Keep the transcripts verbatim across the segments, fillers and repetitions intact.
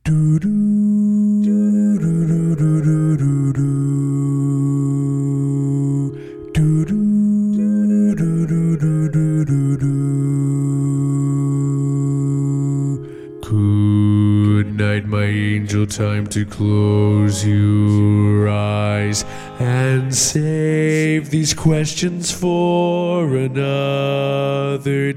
Do do do do do do do do do do do do do do do do. Good night, my angel, time to close your eyes and save these questions for another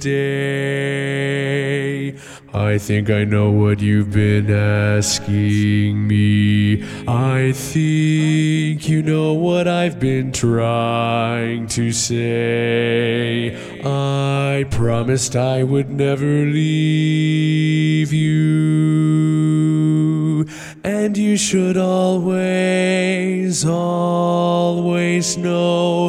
day. I think I know what you've been asking me. I think you know what I've been trying to say. I promised I would never leave you, and you should always, always know,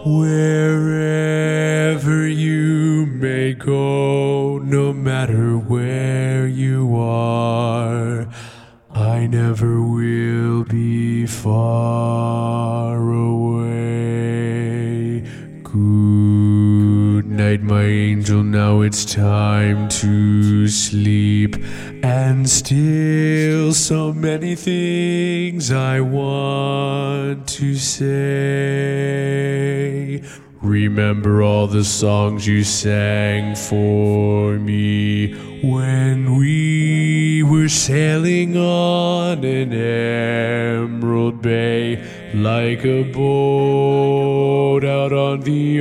wherever you may go, no matter where you are, I never will be far away. Good night, my angel, now it's time to sleep. And still so many things I want to say. Remember all the songs you sang for me when we were sailing on an emerald bay, like a boat out on the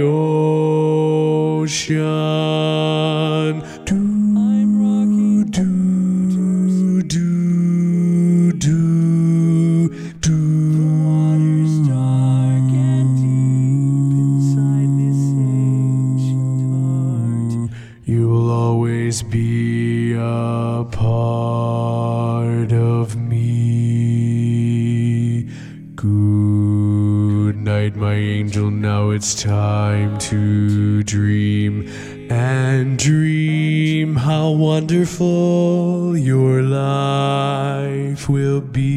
ocean. Do, do, do, do, do. You will always be a part of me. Good night, my angel, now it's time to dream. And dream how wonderful your life will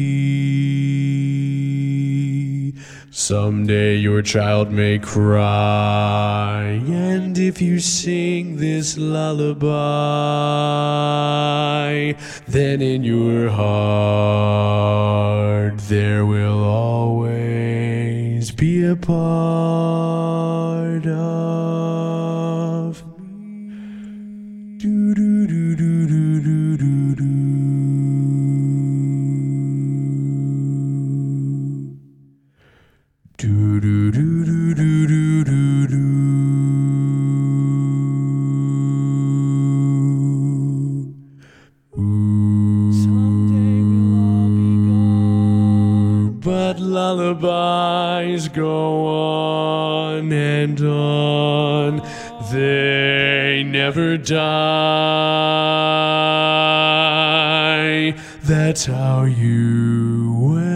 be. Someday your child may cry, and if you sing this lullaby, then in your heart there will always be a part of me. Do do do do do do do do. Do do do do do do do do. Ooh, but lullabies go on and on. They never die. That's how you went.